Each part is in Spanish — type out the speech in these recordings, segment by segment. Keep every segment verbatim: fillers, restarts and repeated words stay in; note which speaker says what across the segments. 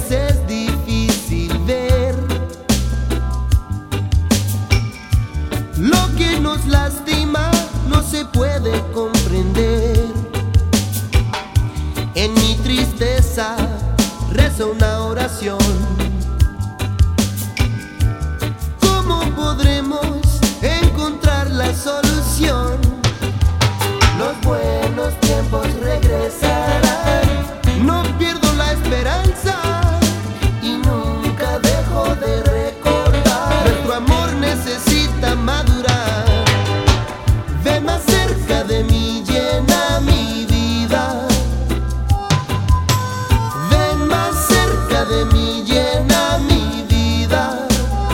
Speaker 1: veces es difícil ver lo que nos lastima, no se puede comprender. En mi tristeza rezo una oración. ¿Cómo podremos encontrar la solución? Los buenos tiempos regresarán. No pierdo la esperanza y nunca dejo de recordar. Nuestro amor necesita madurar. Ven más cerca de mí, llena mi vida. Ven más cerca de mí, llena mi vida.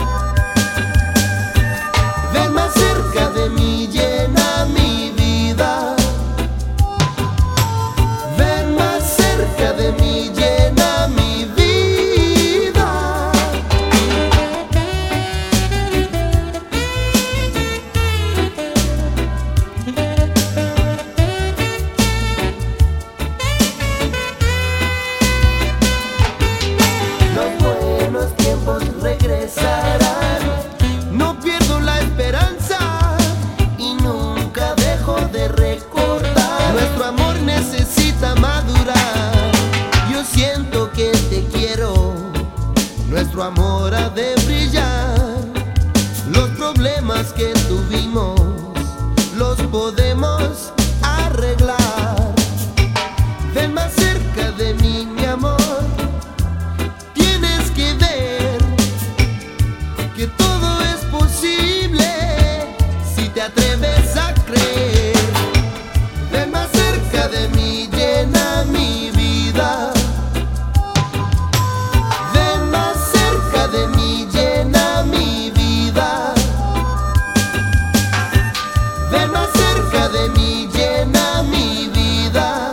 Speaker 1: Ven más cerca de mí, llena mi vida. Ven más cerca de mí, llena mi vida. Los buenos tiempos regresarán. No pierdo la esperanza y nunca dejo de recordar. Nuestro amor necesita madurar. Yo siento que te quiero. Nuestro amor ha de brillar. Los problemas que tuvimos los podemos arreglar. Ven más cerca de mí, mi amor. Tienes que ver que todo es posible si te atreves a creer. Ven más cerca de mí, llena mi vida. Ven más cerca de mí, llena mi vida. Ven más cerca de mí, llena mi vida.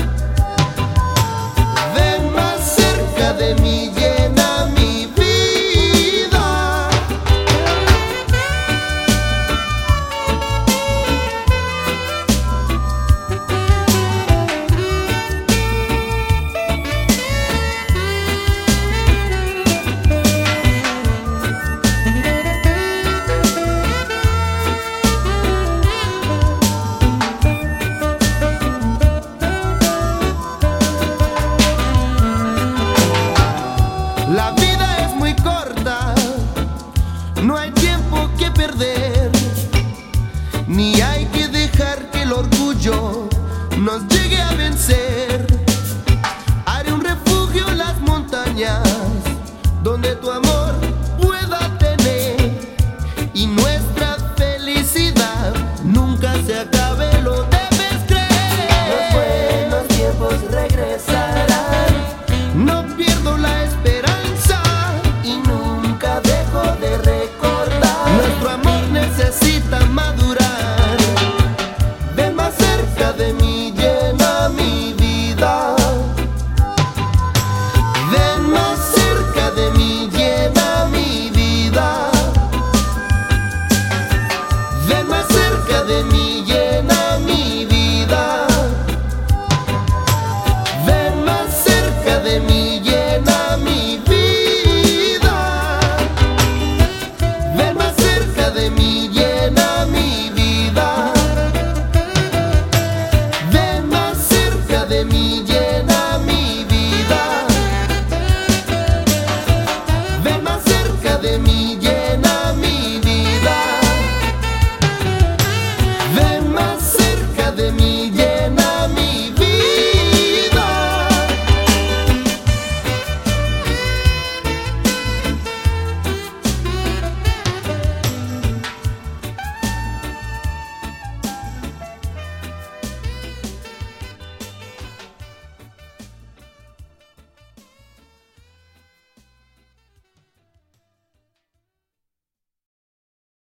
Speaker 1: Ven más cerca de mí, llena mi vida. La vida es muy corta, no hay tiempo que perder, ni hay que dejar que el orgullo nos llegue a vencer. Haré un refugio en las montañas donde tu amor